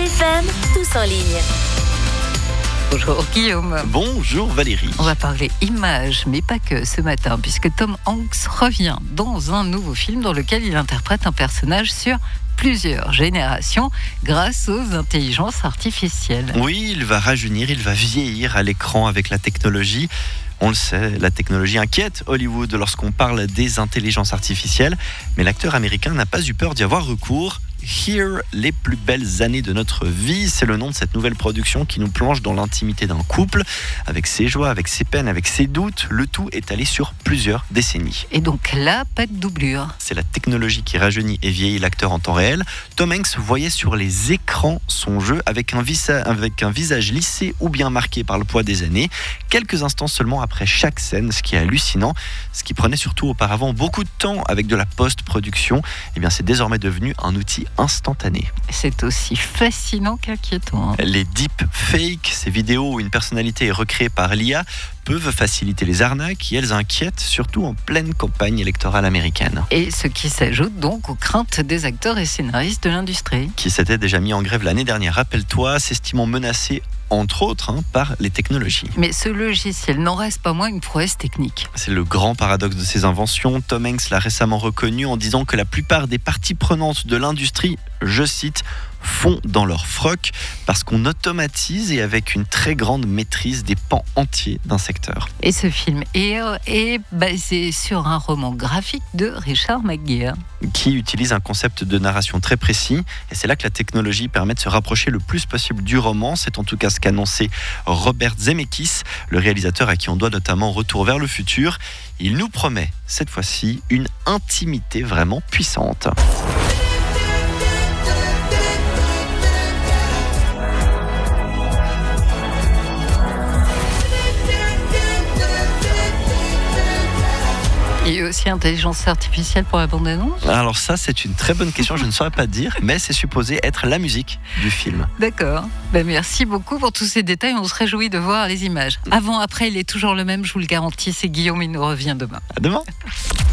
FM, tous en ligne. Bonjour Guillaume. Bonjour Valérie. On va parler images, mais pas que ce matin, puisque Tom Hanks revient dans un nouveau film dans lequel il interprète un personnage sur plusieurs générations grâce aux intelligences artificielles. Oui, il va rajeunir, il va vieillir à l'écran avec la technologie. On le sait, la technologie inquiète Hollywood lorsqu'on parle des intelligences artificielles, mais l'acteur américain n'a pas eu peur d'y avoir recours. Here, les plus belles années de notre vie, c'est le nom de cette nouvelle production qui nous plonge dans l'intimité d'un couple, avec ses joies, avec ses peines, avec ses doutes. Le tout est allé sur plusieurs décennies. Et donc là, pas de doublure. C'est la technologie qui rajeunit et vieillit l'acteur en temps réel. Tom Hanks voyait sur les écrans son jeu avec un visage lissé ou bien marqué par le poids des années, quelques instants seulement après chaque scène, ce qui est hallucinant. Ce qui prenait surtout auparavant beaucoup de temps avec de la post-production, eh bien c'est désormais devenu un outil instantané. C'est aussi fascinant qu'inquiétant. Les deepfakes, ces vidéos où une personnalité est recréée par l'IA, peuvent faciliter les arnaques et elles inquiètent, surtout en pleine campagne électorale américaine. Et ce qui s'ajoute donc aux craintes des acteurs et scénaristes de l'industrie. Qui s'étaient déjà mis en grève l'année dernière, rappelle-toi, s'estimant menacés entre autres par les technologies. Mais ce logiciel n'en reste pas moins une prouesse technique. C'est le grand paradoxe de ces inventions. Tom Hanks l'a récemment reconnu en disant que la plupart des parties prenantes de l'industrie, je cite, font dans leur froc parce qu'on automatise et avec une très grande maîtrise des pans entiers d'un secteur. Et ce film est basé sur un roman graphique de Richard McGeer, qui utilise un concept de narration très précis, et c'est là que la technologie permet de se rapprocher le plus possible du roman. C'est en tout cas ce qu'a annoncé Robert Zemeckis, le réalisateur à qui on doit notamment Retour vers le futur. Il nous promet cette fois-ci une intimité vraiment puissante. Et aussi intelligence artificielle pour la bande-annonce ? Alors ça, c'est une très bonne question, je ne saurais pas dire, mais c'est supposé être la musique du film. D'accord. Merci beaucoup pour tous ces détails, on se réjouit de voir les images. Avant, après, il est toujours le même, je vous le garantis, c'est Guillaume, il nous revient demain. À demain.